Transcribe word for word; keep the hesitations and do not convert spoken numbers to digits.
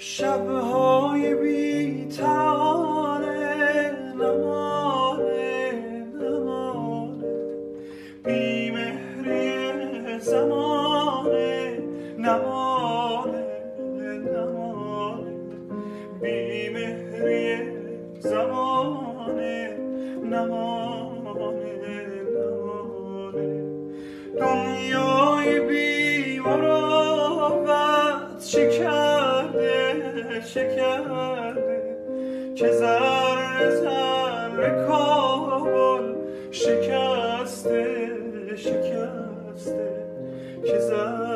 شبهای بی تاره نمانه نمانه بی مهری زمانه نمانه نمانه بی مهری زمانه نمانه نمانه دنیای بی مروت چه کرده چه کرده که ذره ذره کابل شکسته شکسته که ذره